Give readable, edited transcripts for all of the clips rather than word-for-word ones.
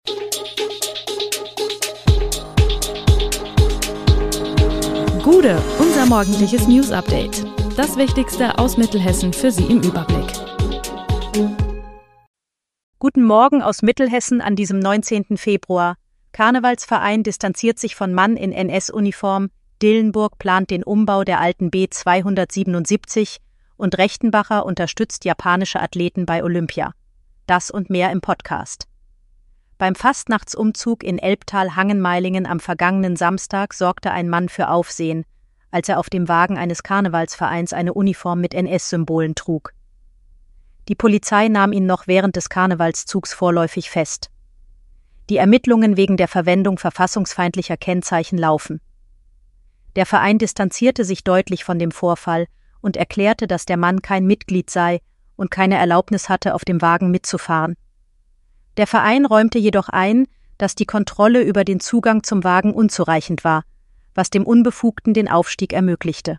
Gude, unser morgendliches News-Update. Das Wichtigste aus Mittelhessen für Sie im Überblick. Guten Morgen aus Mittelhessen an diesem 19. Februar. Karnevalsverein distanziert sich von Mann in NS-Uniform, Dillenburg plant den Umbau der alten B277 und Rechtenbacher unterstützt japanische Athleten bei Olympia. Das und mehr im Podcast. Beim Fastnachtsumzug in Elbtal-Hangenmeilingen am vergangenen Samstag sorgte ein Mann für Aufsehen, als er auf dem Wagen eines Karnevalsvereins eine Uniform mit NS-Symbolen trug. Die Polizei nahm ihn noch während des Karnevalszugs vorläufig fest. Die Ermittlungen wegen der Verwendung verfassungsfeindlicher Kennzeichen laufen. Der Verein distanzierte sich deutlich von dem Vorfall und erklärte, dass der Mann kein Mitglied sei und keine Erlaubnis hatte, auf dem Wagen mitzufahren. Der Verein räumte jedoch ein, dass die Kontrolle über den Zugang zum Wagen unzureichend war, was dem Unbefugten den Aufstieg ermöglichte.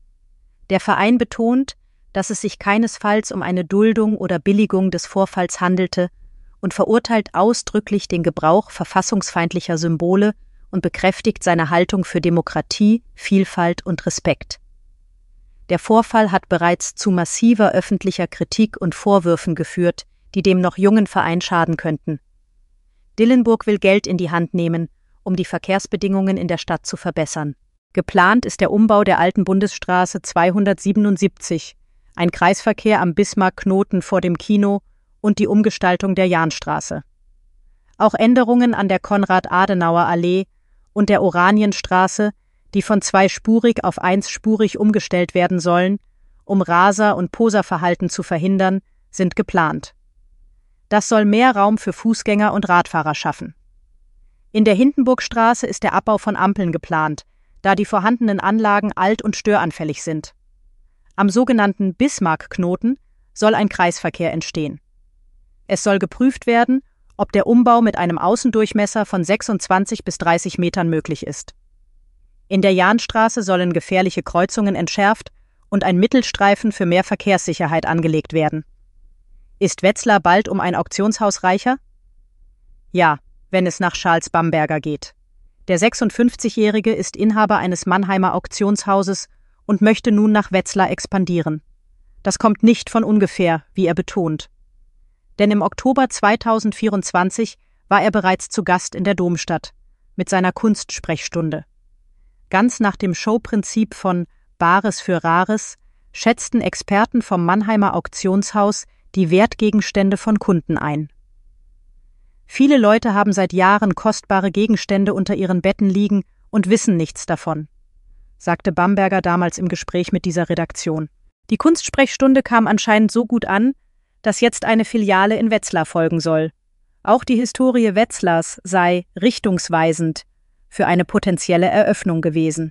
Der Verein betont, dass es sich keinesfalls um eine Duldung oder Billigung des Vorfalls handelte und verurteilt ausdrücklich den Gebrauch verfassungsfeindlicher Symbole und bekräftigt seine Haltung für Demokratie, Vielfalt und Respekt. Der Vorfall hat bereits zu massiver öffentlicher Kritik und Vorwürfen geführt, die dem noch jungen Verein schaden könnten. Dillenburg will Geld in die Hand nehmen, um die Verkehrsbedingungen in der Stadt zu verbessern. Geplant ist der Umbau der alten Bundesstraße 277, ein Kreisverkehr am Bismarck-Knoten vor dem Kino und die Umgestaltung der Jahnstraße. Auch Änderungen an der Konrad-Adenauer-Allee und der Oranienstraße, die von zweispurig auf einspurig umgestellt werden sollen, um Raser- und Poserverhalten zu verhindern, sind geplant. Das soll mehr Raum für Fußgänger und Radfahrer schaffen. In der Hindenburgstraße ist der Abbau von Ampeln geplant, da die vorhandenen Anlagen alt- und störanfällig sind. Am sogenannten Bismarck-Knoten soll ein Kreisverkehr entstehen. Es soll geprüft werden, ob der Umbau mit einem Außendurchmesser von 26 bis 30 Metern möglich ist. In der Jahnstraße sollen gefährliche Kreuzungen entschärft und ein Mittelstreifen für mehr Verkehrssicherheit angelegt werden. Ist Wetzlar bald um ein Auktionshaus reicher? Ja, wenn es nach Charles Bamberger geht. Der 56-Jährige ist Inhaber eines Mannheimer Auktionshauses und möchte nun nach Wetzlar expandieren. Das kommt nicht von ungefähr, wie er betont. Denn im Oktober 2024 war er bereits zu Gast in der Domstadt mit seiner Kunstsprechstunde. Ganz nach dem Showprinzip von Bares für Rares schätzten Experten vom Mannheimer Auktionshaus die Wertgegenstände von Kunden ein. Viele Leute haben seit Jahren kostbare Gegenstände unter ihren Betten liegen und wissen nichts davon, sagte Bamberger damals im Gespräch mit dieser Redaktion. Die Kunstsprechstunde kam anscheinend so gut an, dass jetzt eine Filiale in Wetzlar folgen soll. Auch die Historie Wetzlars sei richtungsweisend für eine potenzielle Eröffnung gewesen.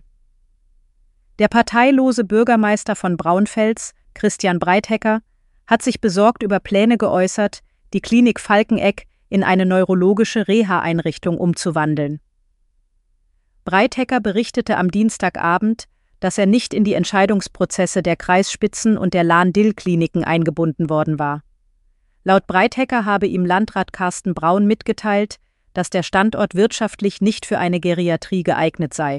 Der parteilose Bürgermeister von Braunfels, Christian Breithecker, hat sich besorgt über Pläne geäußert, die Klinik Falkenegg in eine neurologische Reha-Einrichtung umzuwandeln. Breithecker berichtete am Dienstagabend, dass er nicht in die Entscheidungsprozesse der Kreisspitzen und der Lahn-Dill-Kliniken eingebunden worden war. Laut Breithecker habe ihm Landrat Carsten Braun mitgeteilt, dass der Standort wirtschaftlich nicht für eine Geriatrie geeignet sei.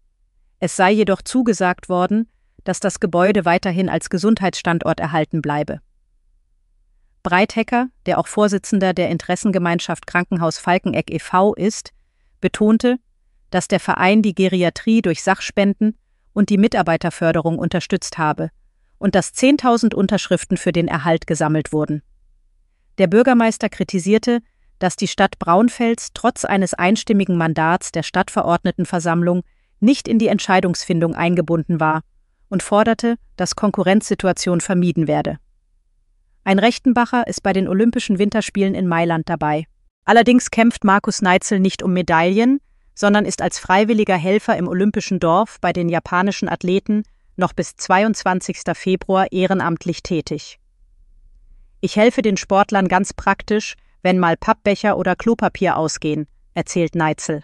Es sei jedoch zugesagt worden, dass das Gebäude weiterhin als Gesundheitsstandort erhalten bleibe. Breithecker, der auch Vorsitzender der Interessengemeinschaft Krankenhaus Falkenegg e.V. ist, betonte, dass der Verein die Geriatrie durch Sachspenden und die Mitarbeiterförderung unterstützt habe und dass 10.000 Unterschriften für den Erhalt gesammelt wurden. Der Bürgermeister kritisierte, dass die Stadt Braunfels trotz eines einstimmigen Mandats der Stadtverordnetenversammlung nicht in die Entscheidungsfindung eingebunden war und forderte, dass Konkurrenzsituation vermieden werde. Ein Rechtenbacher ist bei den Olympischen Winterspielen in Mailand dabei. Allerdings kämpft Markus Neitzel nicht um Medaillen, sondern ist als freiwilliger Helfer im Olympischen Dorf bei den japanischen Athleten noch bis 22. Februar ehrenamtlich tätig. Ich helfe den Sportlern ganz praktisch, wenn mal Pappbecher oder Klopapier ausgehen, erzählt Neitzel.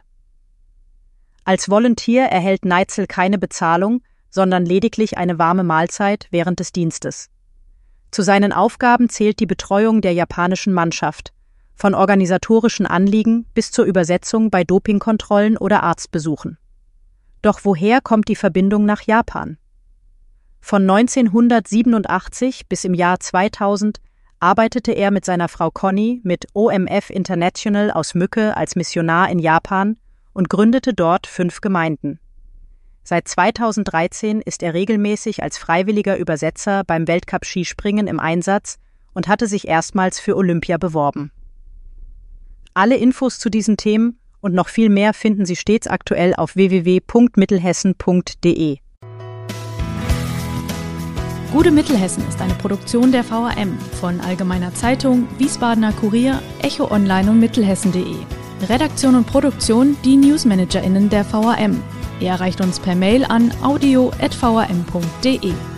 Als Volunteer erhält Neitzel keine Bezahlung, sondern lediglich eine warme Mahlzeit während des Dienstes. Zu seinen Aufgaben zählt die Betreuung der japanischen Mannschaft, von organisatorischen Anliegen bis zur Übersetzung bei Dopingkontrollen oder Arztbesuchen. Doch woher kommt die Verbindung nach Japan? Von 1987 bis im Jahr 2000 arbeitete er mit seiner Frau Conny mit OMF International aus Mücke als Missionar in Japan und gründete dort 5 Gemeinden. Seit 2013 ist er regelmäßig als freiwilliger Übersetzer beim Weltcup-Skispringen im Einsatz und hatte sich erstmals für Olympia beworben. Alle Infos zu diesen Themen und noch viel mehr finden Sie stets aktuell auf www.mittelhessen.de. Gute Mittelhessen ist eine Produktion der VRM von Allgemeiner Zeitung, Wiesbadener Kurier, Echo Online und Mittelhessen.de. Redaktion und Produktion die NewsmanagerInnen der VRM. Ihr erreicht uns per Mail an audio@vrm.de.